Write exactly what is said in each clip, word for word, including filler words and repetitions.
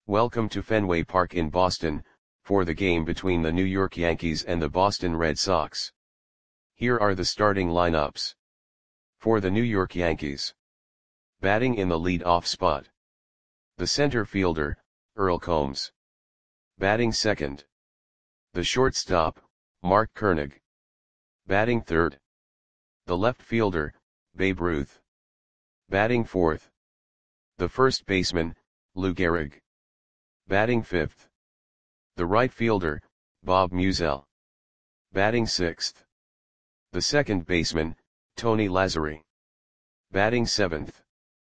Welcome to Fenway Park in Boston, for the game between the New York Yankees and the Boston Red Sox. Here are the starting lineups. For the New York Yankees. Batting in the lead-off spot. The center fielder, Earl Combs. Batting second. The shortstop, Mark Koenig. Batting third. The left fielder, Babe Ruth. Batting fourth. The first baseman, Lou Gehrig. Batting fifth. The right fielder, Bob Meusel. Batting sixth. The second baseman, Tony Lazzeri. Batting seventh.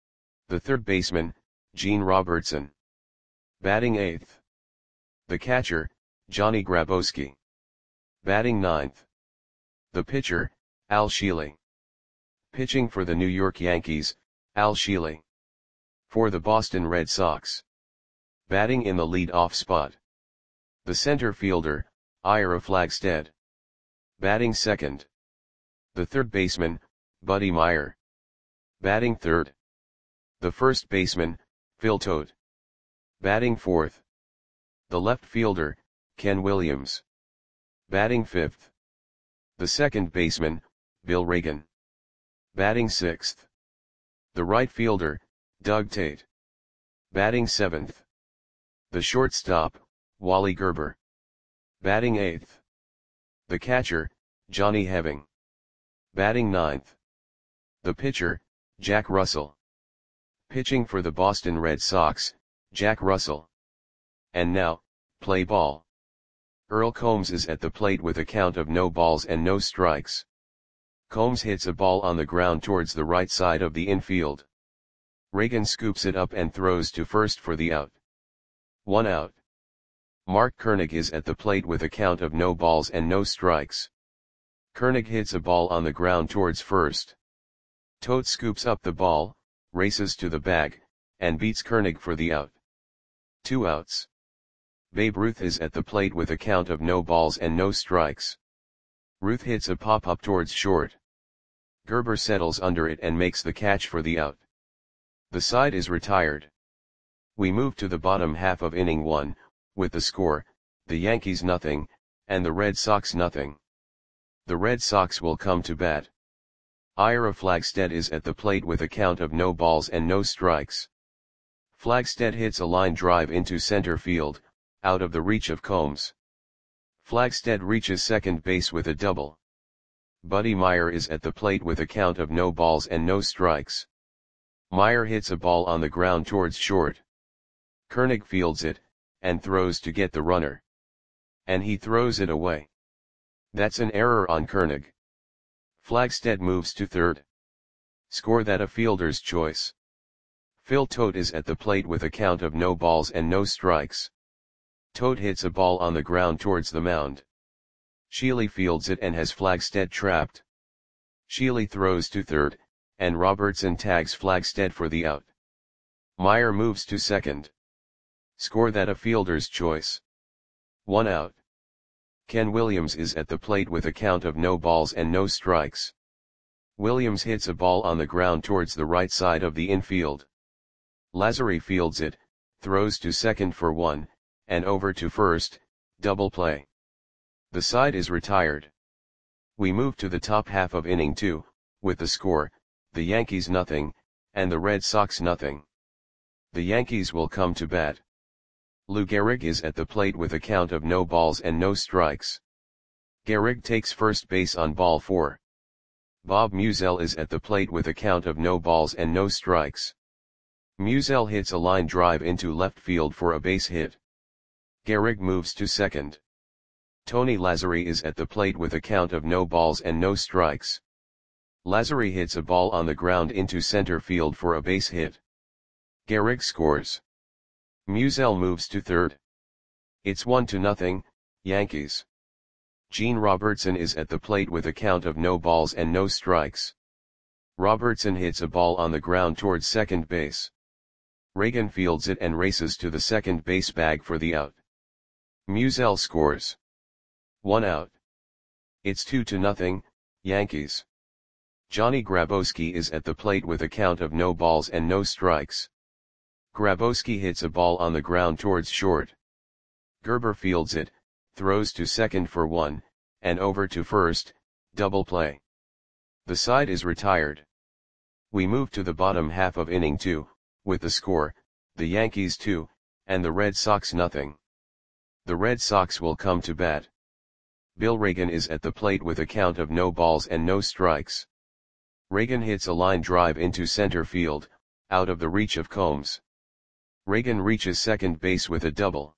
The third baseman, Gene Robertson. Batting eighth. The catcher, Johnny Grabowski. Batting ninth. The pitcher, Al Sheely. Pitching for the New York Yankees, Al Sheely. For the Boston Red Sox. Batting in the lead-off spot. The center fielder, Ira Flagstead. Batting second. The third baseman, Buddy Meyer. Batting third. The first baseman, Phil Tote. Batting fourth. The left fielder, Ken Williams. Batting fifth. The second baseman, Bill Reagan. Batting sixth. The right fielder, Doug Tate. Batting seventh. The shortstop, Wally Gerber. Batting eighth. The catcher, Johnny Heving. Batting ninth. The pitcher, Jack Russell. Pitching for the Boston Red Sox, Jack Russell. And now, play ball. Earl Combs is at the plate with a count of no balls and no strikes. Combs hits a ball on the ground towards the right side of the infield. Reagan scoops it up and throws to first for the out. One out. Mark Koenig is at the plate with a count of no balls and no strikes. Koenig hits a ball on the ground towards first. Tote scoops up the ball, races to the bag, and beats Koenig for the out. Two outs. Babe Ruth is at the plate with a count of no balls and no strikes. Ruth hits a pop-up towards short. Gerber settles under it and makes the catch for the out. The side is retired. We move to the bottom half of inning one, with the score, the Yankees nothing, and the Red Sox nothing. The Red Sox will come to bat. Ira Flagstead is at the plate with a count of no balls and no strikes. Flagstead hits a line drive into center field, out of the reach of Combs. Flagstead reaches second base with a double. Buddy Meyer is at the plate with a count of no balls and no strikes. Meyer hits a ball on the ground towards short. Koenig fields it, and throws to get the runner. And he throws it away. That's an error on Koenig. Flagstead moves to third. Score that a fielder's choice. Phil Tote is at the plate with a count of no balls and no strikes. Tote hits a ball on the ground towards the mound. Sheely fields it and has Flagstead trapped. Sheely throws to third, and Robertson tags Flagstead for the out. Meyer moves to second. Score that a fielder's choice. One out. Ken Williams is at the plate with a count of no balls and no strikes. Williams hits a ball on the ground towards the right side of the infield. Lazzeri fields it, throws to second for one, and over to first, double play. The side is retired. We move to the top half of inning two, with the score, the Yankees nothing, and the Red Sox nothing. The Yankees will come to bat. Lou Gehrig is at the plate with a count of no balls and no strikes. Gehrig takes first base on ball four. Bob Meusel is at the plate with a count of no balls and no strikes. Meusel hits a line drive into left field for a base hit. Gehrig moves to second. Tony Lazzeri is at the plate with a count of no balls and no strikes. Lazzeri hits a ball on the ground into center field for a base hit. Gehrig scores. Meusel moves to third. It's one to nothing, Yankees. Gene Robertson is at the plate with a count of no balls and no strikes. Robertson hits a ball on the ground towards second base. Reagan fields it and races to the second base bag for the out. Meusel scores. One out. It's two to nothing, Yankees. Johnny Grabowski is at the plate with a count of no balls and no strikes. Grabowski hits a ball on the ground towards short. Gerber fields it, throws to second for one, and over to first, double play. The side is retired. We move to the bottom half of inning two, with the score, the Yankees two, and the Red Sox nothing. The Red Sox will come to bat. Bill Reagan is at the plate with a count of no balls and no strikes. Reagan hits a line drive into center field, out of the reach of Combs. Reagan reaches second base with a double.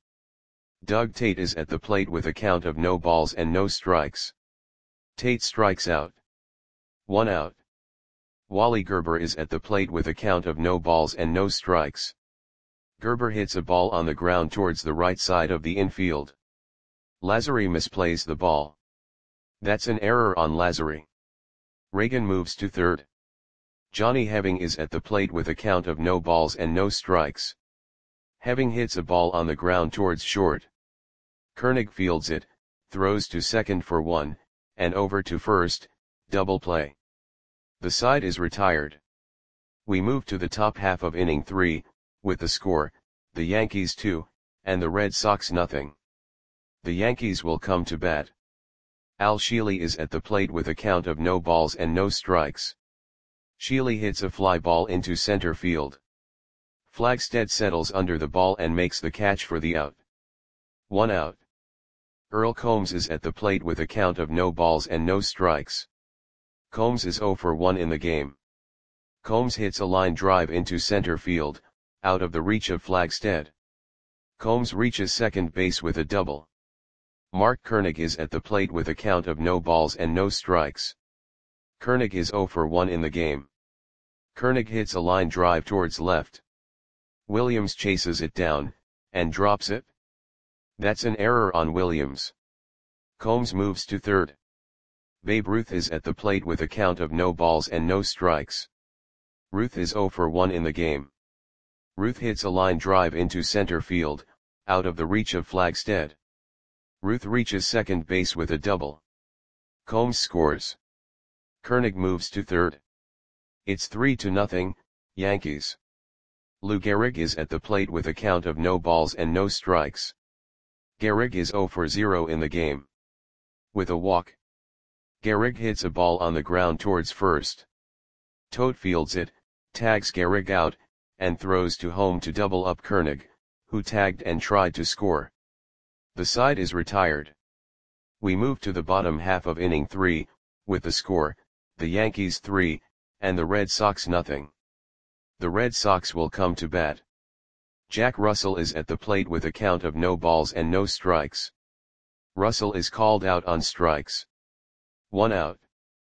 Doug Tate is at the plate with a count of no balls and no strikes. Tate strikes out. One out. Wally Gerber is at the plate with a count of no balls and no strikes. Gerber hits a ball on the ground towards the right side of the infield. Lazary misplays the ball. That's an error on Lazary. Reagan moves to third. Johnny Heving is at the plate with a count of no balls and no strikes. Heving hits a ball on the ground towards short. Koenig fields it, throws to second for one, and over to first, double play. The side is retired. We move to the top half of inning three, with the score, the Yankees two, and the Red Sox nothing. The Yankees will come to bat. Al Sheely is at the plate with a count of no balls and no strikes. Sheely hits a fly ball into center field. Flagstead settles under the ball and makes the catch for the out. One out. Earl Combs is at the plate with a count of no balls and no strikes. Combs is zero for one in the game. Combs hits a line drive into center field, out of the reach of Flagstead. Combs reaches second base with a double. Mark Koenig is at the plate with a count of no balls and no strikes. Koenig is zero for one in the game. Koenig hits a line drive towards left. Williams chases it down, and drops it. That's an error on Williams. Combs moves to third. Babe Ruth is at the plate with a count of no balls and no strikes. Ruth is zero for one in the game. Ruth hits a line drive into center field, out of the reach of Flagstead. Ruth reaches second base with a double. Combs scores. Koenig moves to third. It's three to nothing, Yankees. Lou Gehrig is at the plate with a count of no balls and no strikes. Gehrig is zero for zero in the game. With a walk. Gehrig hits a ball on the ground towards first. Todt fields it, tags Gehrig out, and throws to home to double up Koenig, who tagged and tried to score. The side is retired. We move to the bottom half of inning three, with the score, the Yankees three, and the Red Sox nothing. The Red Sox will come to bat. Jack Russell is at the plate with a count of no balls and no strikes. Russell is called out on strikes. One out.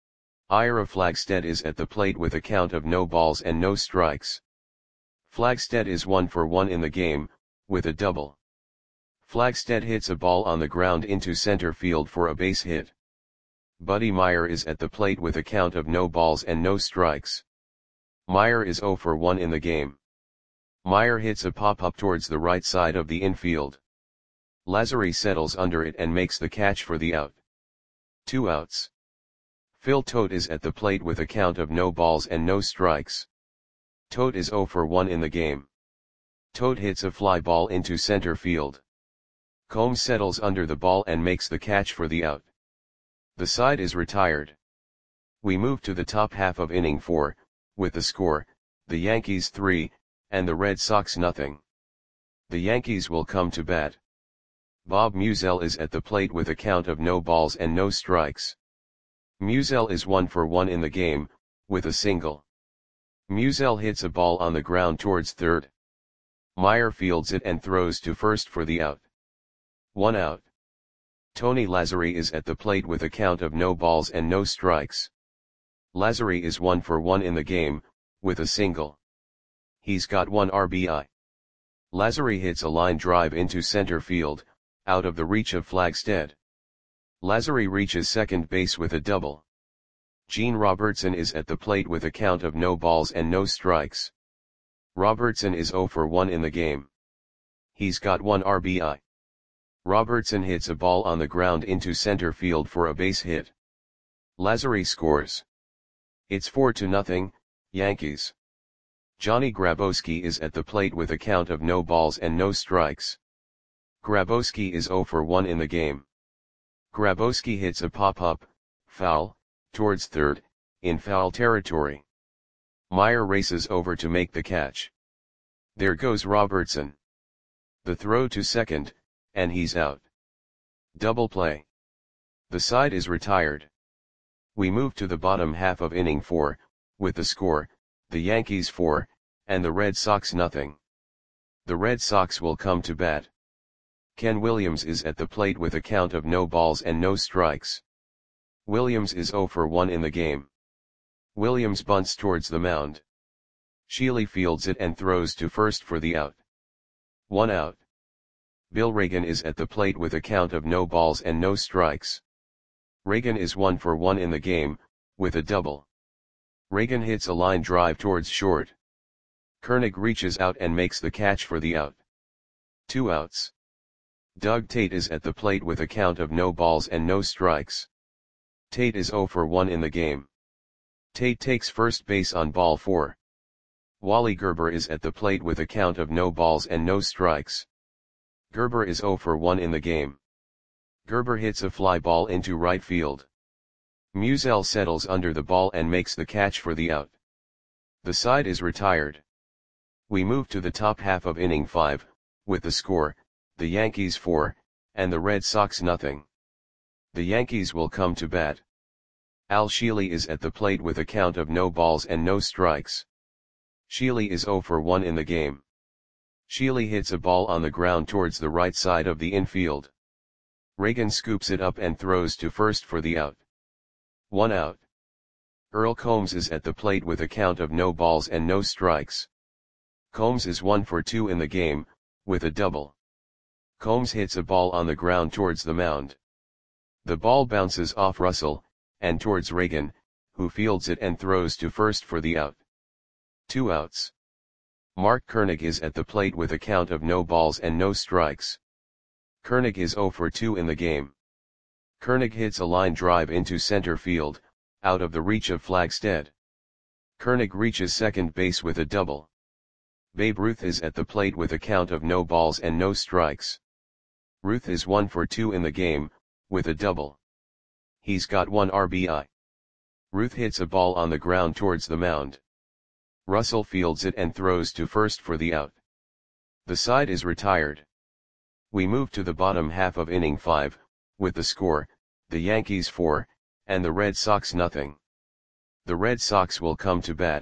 Ira Flagstead is at the plate with a count of no balls and no strikes. Flagstead is one for one in the game, with a double. Flagstead hits a ball on the ground into center field for a base hit. Buddy Meyer is at the plate with a count of no balls and no strikes. Meyer is zero for one in the game. Meyer hits a pop-up towards the right side of the infield. Lazary settles under it and makes the catch for the out. Two outs. Phil Todt is at the plate with a count of no balls and no strikes. Todt is zero for one in the game. Todt hits a fly ball into center field. Combs settles under the ball and makes the catch for the out. The side is retired. We move to the top half of inning four, with the score, the Yankees three, and the Red Sox nothing. The Yankees will come to bat. Bob Musial is at the plate with a count of no balls and no strikes. Musial is one for one in the game, with a single. Musial hits a ball on the ground towards third. Meyer fields it and throws to first for the out. One out. Tony Lazary is at the plate with a count of no balls and no strikes. Lazary is one for one in the game, with a single. He's got one R B I. Lazary hits a line drive into center field, out of the reach of Flagstead. Lazary reaches second base with a double. Gene Robertson is at the plate with a count of no balls and no strikes. Robertson is zero for one in the game. He's got one R B I. Robertson hits a ball on the ground into center field for a base hit. Lazary scores. It's four to nothing, Yankees. Johnny Grabowski is at the plate with a count of no balls and no strikes. Grabowski is zero for one in the game. Grabowski hits a pop-up, foul, towards third, in foul territory. Meyer races over to make the catch. There goes Robertson. The throw to second, and he's out. Double play. The side is retired. We move to the bottom half of inning four, with the score, the Yankees four, and the Red Sox nothing. The Red Sox will come to bat. Ken Williams is at the plate with a count of no balls and no strikes. Williams is zero for one in the game. Williams bunts towards the mound. Sheely fields it and throws to first for the out. One out. Bill Reagan is at the plate with a count of no balls and no strikes. Reagan is one for one in the game, with a double. Reagan hits a line drive towards short. Koenig reaches out and makes the catch for the out. Two outs. Doug Tate is at the plate with a count of no balls and no strikes. Tate is zero for one in the game. Tate takes first base on ball four. Wally Gerber is at the plate with a count of no balls and no strikes. Gerber is zero for one in the game. Gerber hits a fly ball into right field. Musial settles under the ball and makes the catch for the out. The side is retired. We move to the top half of inning five, with the score, the Yankees four, and the Red Sox nothing. The Yankees will come to bat. Al Sheely is at the plate with a count of no balls and no strikes. Sheely is zero for one in the game. Sheely hits a ball on the ground towards the right side of the infield. Reagan scoops it up and throws to first for the out. One out. Earl Combs is at the plate with a count of no balls and no strikes. Combs is one for two in the game, with a double. Combs hits a ball on the ground towards the mound. The ball bounces off Russell, and towards Reagan, who fields it and throws to first for the out. Two outs. Mark Koenig is at the plate with a count of no balls and no strikes. Koenig is zero for two in the game. Koenig hits a line drive into center field, out of the reach of Flagstead. Koenig reaches second base with a double. Babe Ruth is at the plate with a count of no balls and no strikes. Ruth is one for two in the game, with a double. He's got one R B I. Ruth hits a ball on the ground towards the mound. Russell fields it and throws to first for the out. The side is retired. We move to the bottom half of inning five, with the score, the Yankees four, and the Red Sox nothing. The Red Sox will come to bat.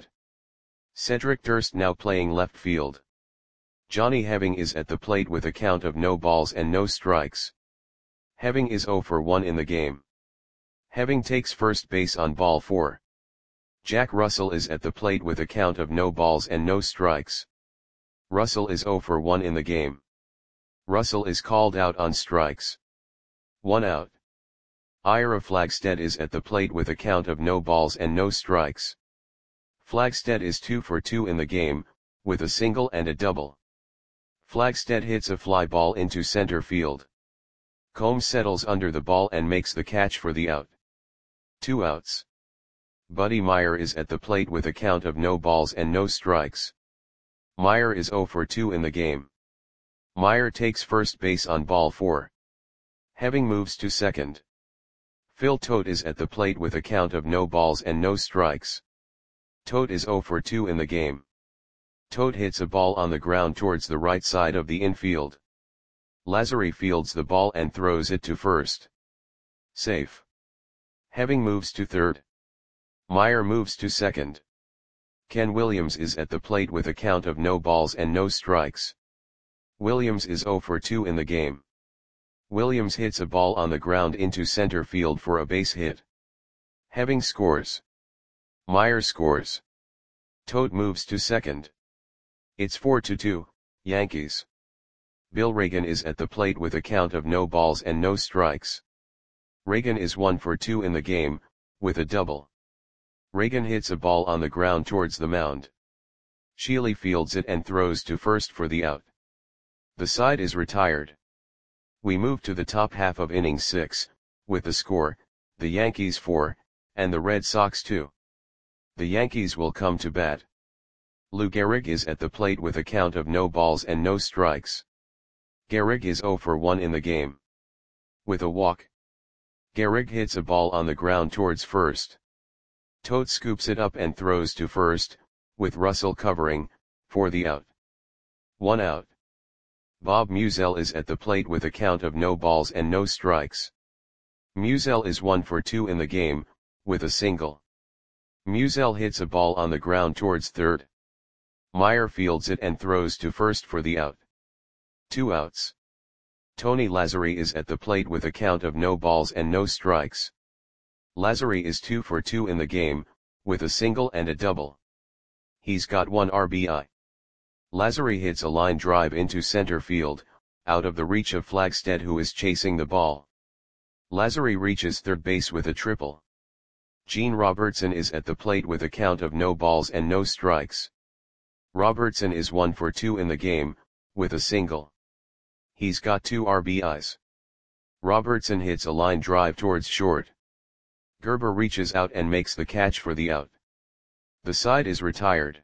Cedric Durst now playing left field. Johnny Heving is at the plate with a count of no balls and no strikes. Heving is zero for one in the game. Heving takes first base on ball four. Jack Russell is at the plate with a count of no balls and no strikes. Russell is zero for one in the game. Russell is called out on strikes. One out. Ira Flagstead is at the plate with a count of no balls and no strikes. Flagstead is two for two in the game, with a single and a double. Flagstead hits a fly ball into center field. Combs settles under the ball and makes the catch for the out. Two outs. Buddy Meyer is at the plate with a count of no balls and no strikes. Meyer is zero for two in the game. Meyer takes first base on ball four. Heving moves to second. Phil Tote is at the plate with a count of no balls and no strikes. Tote is zero for two in the game. Tote hits a ball on the ground towards the right side of the infield. Lazary fields the ball and throws it to first. Safe. Heving moves to third. Meyer moves to second. Ken Williams is at the plate with a count of no balls and no strikes. Williams is zero for two in the game. Williams hits a ball on the ground into center field for a base hit. Heving scores. Meyer scores. Tote moves to second. It's four to two, Yankees. Bill Reagan is at the plate with a count of no balls and no strikes. Reagan is one for two in the game, with a double. Reagan hits a ball on the ground towards the mound. Sheely fields it and throws to first for the out. The side is retired. We move to the top half of inning six, with the score, the Yankees four, and the Red Sox two. The Yankees will come to bat. Lou Gehrig is at the plate with a count of no balls and no strikes. Gehrig is zero for one in the game. With a walk. Gehrig hits a ball on the ground towards first. Todt scoops it up and throws to first, with Russell covering, for the out. One out. Bob Meusel is at the plate with a count of no balls and no strikes. Meusel is one for two in the game, with a single. Meusel hits a ball on the ground towards third. Meyer fields it and throws to first for the out. Two outs. Tony Lazzeri is at the plate with a count of no balls and no strikes. Lazzeri is two for two in the game, with a single and a double. He's got one R B I. Lazzeri hits a line drive into center field, out of the reach of Flagstedt, who is chasing the ball. Lazzeri reaches third base with a triple. Gene Robertson is at the plate with a count of no balls and no strikes. Robertson is one for two in the game, with a single. He's got two R B Is. Robertson hits a line drive towards short. Gerber reaches out and makes the catch for the out. The side is retired.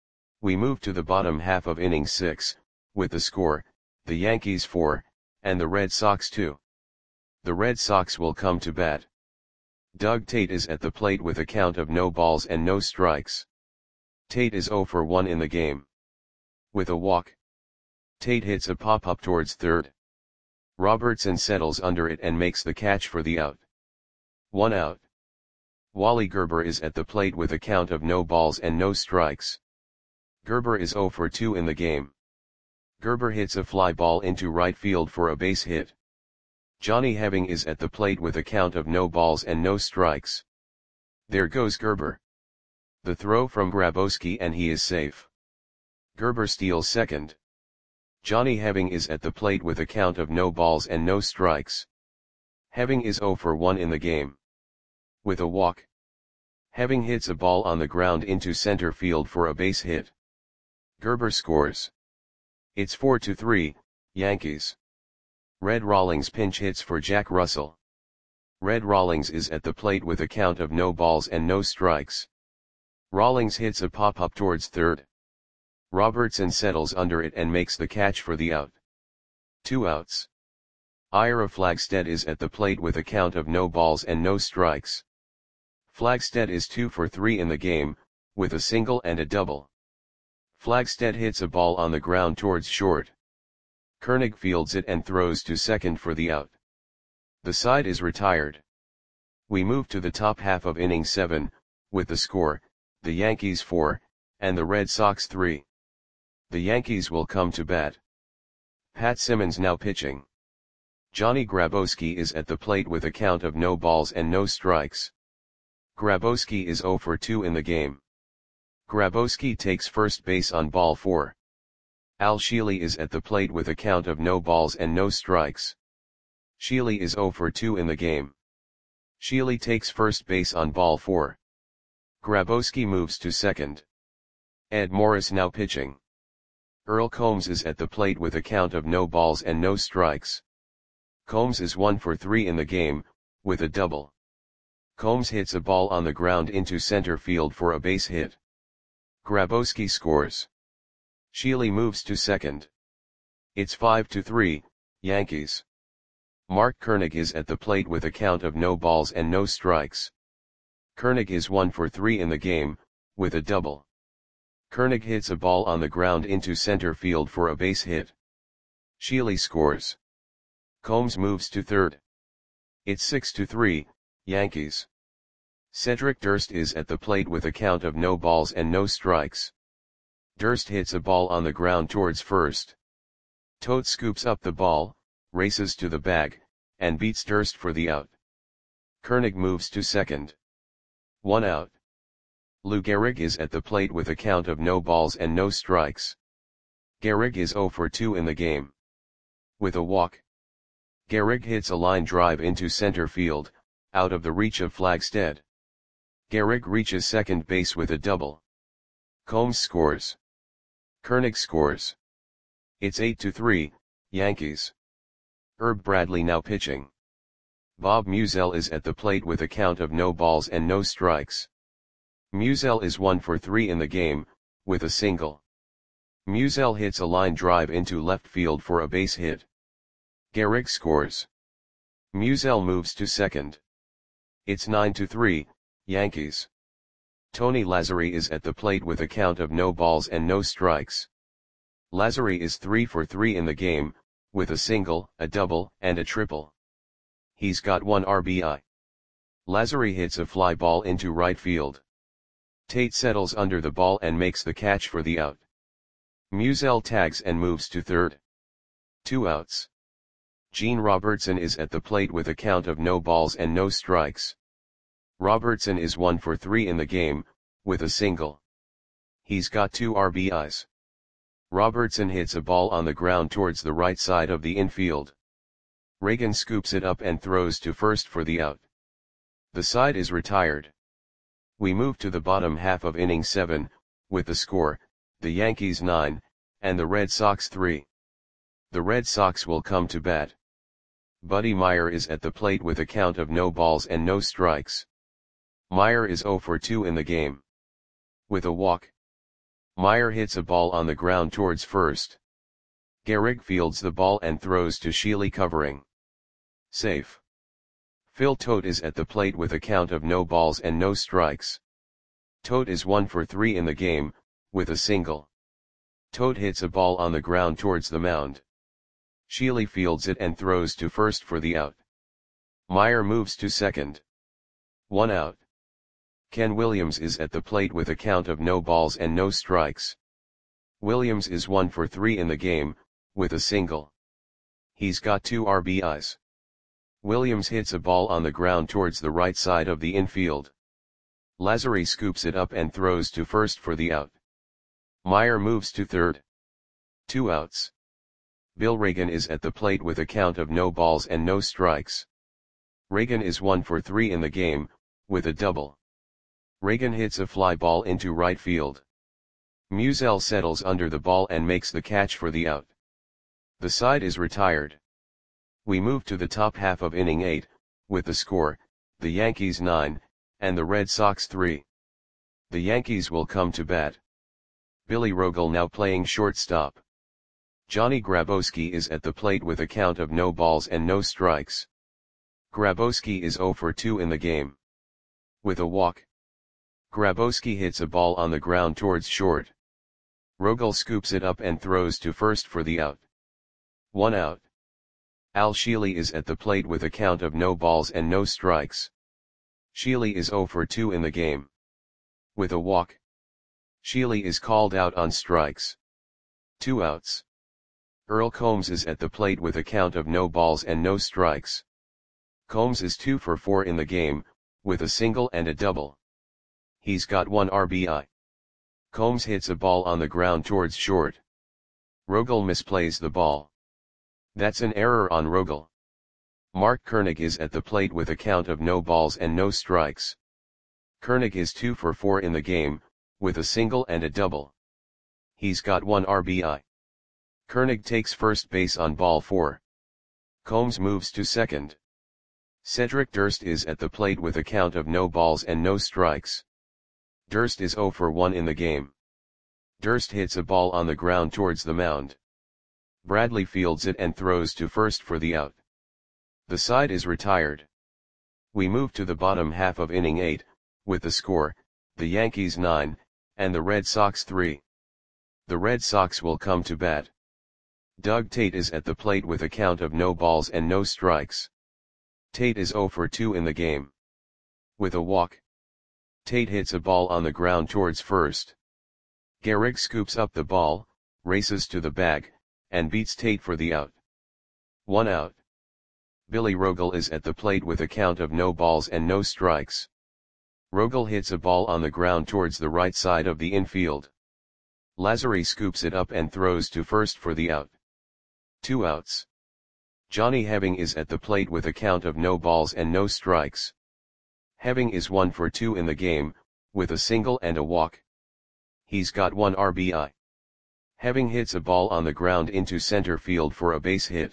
We move to the bottom half of inning six, with the score, the Yankees four, and the Red Sox two. The Red Sox will come to bat. Doug Tate is at the plate with a count of no balls and no strikes. Tate is zero for one in the game. With a walk. Tate hits a pop-up towards third. Robertson settles under it and makes the catch for the out. One out. Wally Gerber is at the plate with a count of no balls and no strikes. Gerber is zero for two in the game. Gerber hits a fly ball into right field for a base hit. Johnny Heving is at the plate with a count of no balls and no strikes. There goes Gerber. The throw from Grabowski and he is safe. Gerber steals second. Johnny Heving is at the plate with a count of no balls and no strikes. Heving is zero for one in the game. With a walk. Heving hits a ball on the ground into center field for a base hit. Gerber scores. It's four to three, Yankees. Red Rawlings pinch hits for Jack Russell. Red Rawlings is at the plate with a count of no balls and no strikes. Rawlings hits a pop-up towards third. Robertson settles under it and makes the catch for the out. Two outs. Ira Flagstedt is at the plate with a count of no balls and no strikes. Flagstedt is two for three in the game, with a single and a double. Flagstedt hits a ball on the ground towards short. Koenig fields it and throws to second for the out. The side is retired. We move to the top half of inning seven, with the score, the Yankees four, and the Red Sox three. The Yankees will come to bat. Pat Simmons now pitching. Johnny Grabowski is at the plate with a count of no balls and no strikes. Grabowski is zero for two in the game. Grabowski takes first base on ball four. Al Sheely is at the plate with a count of no balls and no strikes. Sheely is zero for two in the game. Sheely takes first base on ball four. Grabowski moves to second. Ed Morris now pitching. Earl Combs is at the plate with a count of no balls and no strikes. Combs is one for three in the game, with a double. Combs hits a ball on the ground into center field for a base hit. Grabowski scores. Sheely moves to second. It's five to three, Yankees. Mark Koenig is at the plate with a count of no balls and no strikes. Koenig is one for three in the game, with a double. Koenig hits a ball on the ground into center field for a base hit. Sheely scores. Combs moves to third. It's six to three, Yankees. Cedric Durst is at the plate with a count of no balls and no strikes. Durst hits a ball on the ground towards first. Todt scoops up the ball, races to the bag, and beats Durst for the out. Koenig moves to second. One out. Lou Gehrig is at the plate with a count of no balls and no strikes. Gehrig is zero for two in the game. With a walk. Gehrig hits a line drive into center field, out of the reach of Flagstedt. Gehrig reaches second base with a double. Combs scores. Koenig scores. It's eight to three, Yankees. Herb Bradley now pitching. Bob Meusel is at the plate with a count of no balls and no strikes. Meusel is one for three in the game, with a single. Musial hits a line drive into left field for a base hit. Gehrig scores. Musial moves to second. It's nine to three, Yankees. Tony Lazzeri is at the plate with a count of no balls and no strikes. Lazzeri is three for three in the game, with a single, a double, and a triple. He's got one R B I. Lazzeri hits a fly ball into right field. Tate settles under the ball and makes the catch for the out. Musial tags and moves to third. Two outs. Gene Robertson is at the plate with a count of no balls and no strikes. Robertson is one for three in the game, with a single. He's got two R B Is. Robertson hits a ball on the ground towards the right side of the infield. Reagan scoops it up and throws to first for the out. The side is retired. We move to the bottom half of inning seven, with the score, the Yankees nine, and the Red Sox three. The Red Sox will come to bat. Buddy Meyer is at the plate with a count of no balls and no strikes. Meyer is zero for two in the game. With a walk. Meyer hits a ball on the ground towards first. Gehrig fields the ball and throws to Sheely covering. Safe. Phil Tote is at the plate with a count of no balls and no strikes. Tote is one for three in the game, with a single. Tote hits a ball on the ground towards the mound. Sheely fields it and throws to first for the out. Meyer moves to second. One out. Ken Williams is at the plate with a count of no balls and no strikes. Williams is one for three in the game, with a single. He's got two R B Is. Williams hits a ball on the ground towards the right side of the infield. Lazzeri scoops it up and throws to first for the out. Meyer moves to third. Two outs. Bill Reagan is at the plate with a count of no balls and no strikes. Reagan is one for three in the game, with a double. Reagan hits a fly ball into right field. Musial settles under the ball and makes the catch for the out. The side is retired. We move to the top half of inning eight, with the score, the Yankees nine, and the Red Sox three. The Yankees will come to bat. Billy Rogel now playing shortstop. Johnny Grabowski is at the plate with a count of no balls and no strikes. Grabowski is zero for two in the game. With a walk. Grabowski hits a ball on the ground towards short. Rogel scoops it up and throws to first for the out. One out. Al Sheely is at the plate with a count of no balls and no strikes. Sheely is zero for two in the game. With a walk. Sheely is called out on strikes. Two outs. Earl Combs is at the plate with a count of no balls and no strikes. Combs is two for four in the game, with a single and a double. He's got one R B I. Combs hits a ball on the ground towards short. Rogel misplays the ball. That's an error on Rogel. Mark Koenig is at the plate with a count of no balls and no strikes. Koenig is two for four in the game, with a single and a double. He's got one R B I. Koenig takes first base on ball four. Combs moves to second. Cedric Durst is at the plate with a count of no balls and no strikes. Durst is zero for one in the game. Durst hits a ball on the ground towards the mound. Bradley fields it and throws to first for the out. The side is retired. We move to the bottom half of inning eight, with the score, the Yankees nine, and the Red Sox three. The Red Sox will come to bat. Doug Tate is at the plate with a count of no balls and no strikes. Tate is zero for two in the game. With a walk. Tate hits a ball on the ground towards first. Gehrig scoops up the ball, races to the bag, and beats Tate for the out. One out. Billy Rogel is at the plate with a count of no balls and no strikes. Rogel hits a ball on the ground towards the right side of the infield. Lazzeri scoops it up and throws to first for the out. Two outs. Johnny Heving is at the plate with a count of no balls and no strikes. Heving is one for two in the game, with a single and a walk. He's got one R B I. Heving hits a ball on the ground into center field for a base hit.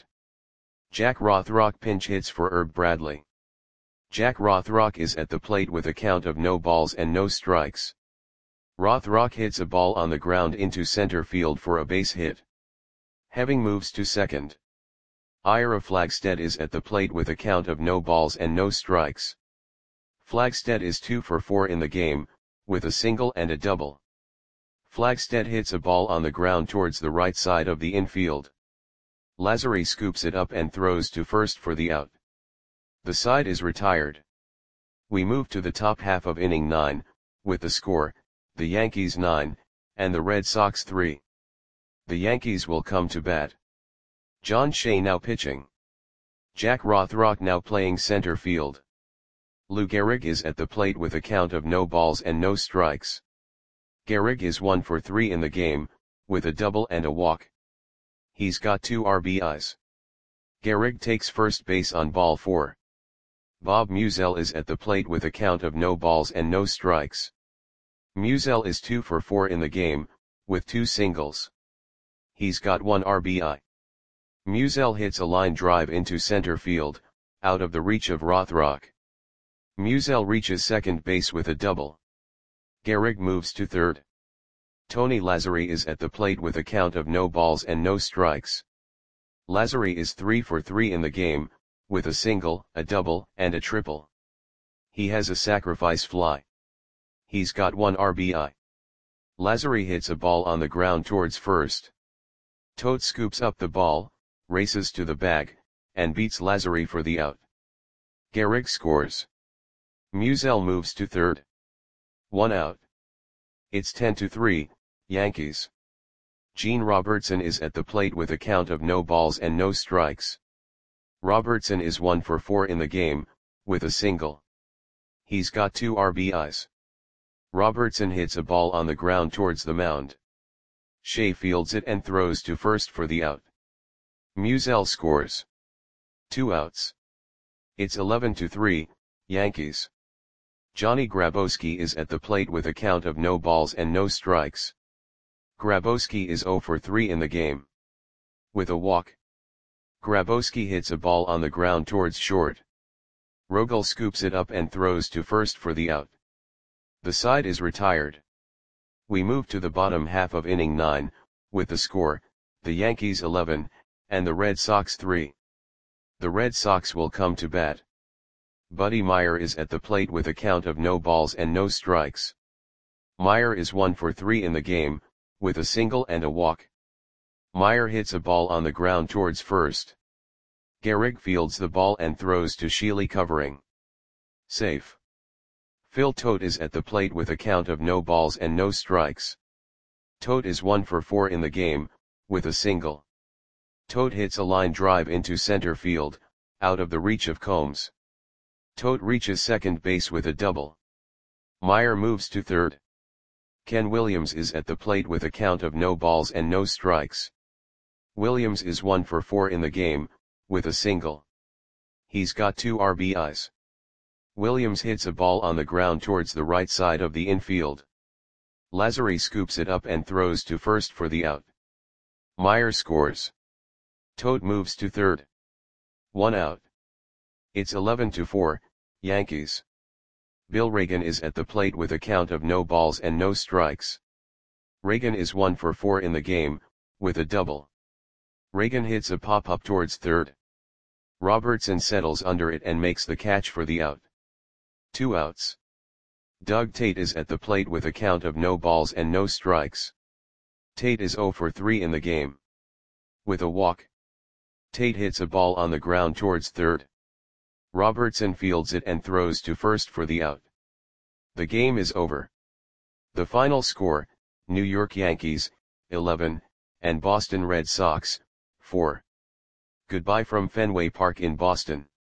Jack Rothrock pinch hits for Herb Bradley. Jack Rothrock is at the plate with a count of no balls and no strikes. Rothrock hits a ball on the ground into center field for a base hit. Heving moves to second. Ira Flagstedt is at the plate with a count of no balls and no strikes. Flagstedt is two for four in the game, with a single and a double. Flagstedt hits a ball on the ground towards the right side of the infield. Lazary scoops it up and throws to first for the out. The side is retired. We move to the top half of inning nine, with the score, the Yankees nine, and the Red Sox three. The Yankees will come to bat. John Shea now pitching. Jack Rothrock now playing center field. Lou Gehrig is at the plate with a count of no balls and no strikes. Gehrig is one for three in the game, with a double and a walk. He's got two R B Is. Gehrig takes first base on ball four. Bob Musial is at the plate with a count of no balls and no strikes. Musial is two for four in the game, with two singles. He's got one R B I. Musial hits a line drive into center field, out of the reach of Rothrock. Musial reaches second base with a double. Gehrig moves to third. Tony Lazzeri is at the plate with a count of no balls and no strikes. Lazzeri is three for three in the game, with a single, a double, and a triple. He has a sacrifice fly. He's got one R B I. Lazzeri hits a ball on the ground towards first. Todt scoops up the ball, races to the bag, and beats Lazzeri for the out. Gehrig scores. Musial moves to third. One out. It's ten to three, Yankees. Gene Robertson is at the plate with a count of no balls and no strikes. Robertson is one for four in the game, with a single. He's got two R B Is. Robertson hits a ball on the ground towards the mound. Shea fields it and throws to first for the out. Musial scores. Two outs. It's eleven to three, Yankees. Johnny Grabowski is at the plate with a count of no balls and no strikes. Grabowski is zero for three in the game. With a walk. Grabowski hits a ball on the ground towards short. Rogel scoops it up and throws to first for the out. The side is retired. We move to the bottom half of inning nine, with the score, the Yankees eleven, and the Red Sox three. The Red Sox will come to bat. Buddy Meyer is at the plate with a count of no balls and no strikes. Meyer is one for three in the game, with a single and a walk. Meyer hits a ball on the ground towards first. Gehrig fields the ball and throws to Sheely covering. Safe. Phil Todt is at the plate with a count of no balls and no strikes. Todt is one for four in the game, with a single. Todt hits a line drive into center field, out of the reach of Combs. Todt reaches second base with a double. Meyer moves to third. Ken Williams is at the plate with a count of no balls and no strikes. Williams is one for four in the game, with a single. He's got two R B Is. Williams hits a ball on the ground towards the right side of the infield. Lazzeri scoops it up and throws to first for the out. Meyer scores. Todt moves to third. One out. It's eleven to four, Yankees. Bill Reagan is at the plate with a count of no balls and no strikes. Reagan is one for four in the game, with a double. Reagan hits a pop-up towards third. Robertson settles under it and makes the catch for the out. Two outs. Doug Tate is at the plate with a count of no balls and no strikes. Tate is zero for three in the game. With a walk. Tate hits a ball on the ground towards third. Robertson fields it and throws to first for the out. The game is over. The final score, New York Yankees, eleven, and Boston Red Sox, four. Goodbye from Fenway Park in Boston.